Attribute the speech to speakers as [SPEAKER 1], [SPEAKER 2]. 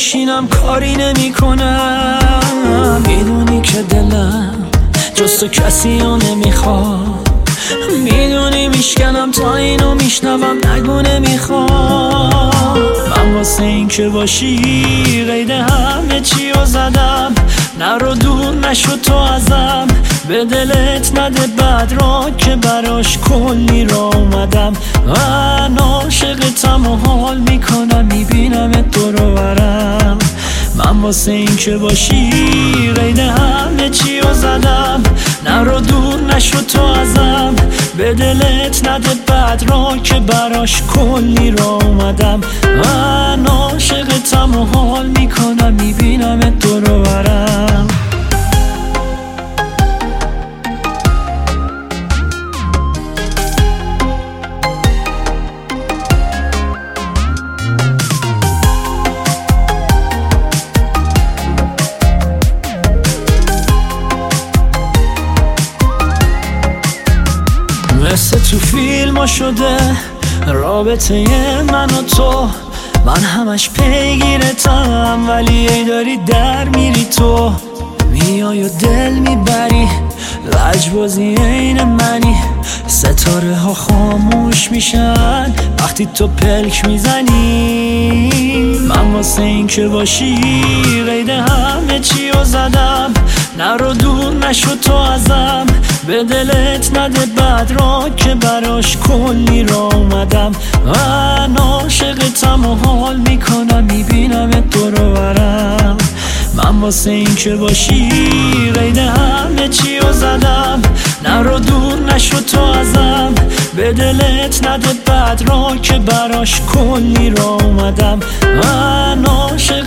[SPEAKER 1] میشینم کاری نمی کنم. میدونی که دلم جز تو کسی رو نمیخواد، میدونی میشکنم تا اینو میشنوم نگو نمیخوام. من واسه این که باشی قید همه چی رو زدم، نرو دور نشو تو ازم، به دلت نده بد را که براش کلی را اومدم. من عاشقتم و حال میکنم میبینم تو رو برم. من واسه این که باشی قید همه چی رو زدم، نرو دور نشو تو ازم، به دلت نده بد را که براش کلی را اومدم. من عاشقتم و حال میکنم میبینم تو رو برم. مثل تو فیلم ها شده رابطه من و تو، من همش پیگیرتم ولی ای داری در میری تو. میای و دل میبری لجبازی این منی، ستاره ها خاموش میشن وقتی تو پلک میزنی. من واسه این که باشی قید همه چی رو زدم، نرو دور نشو تو ازم، به دلت نده بد را که براش کلی را اومدم. من عاشقتم و حال میکنم میبینم تو رو برم. من واسه این که باشی قید همه چی رو زدم، نرو دور نشو تو ازم، به دلت نده بد را که براش کلی را اومدم. من عاشق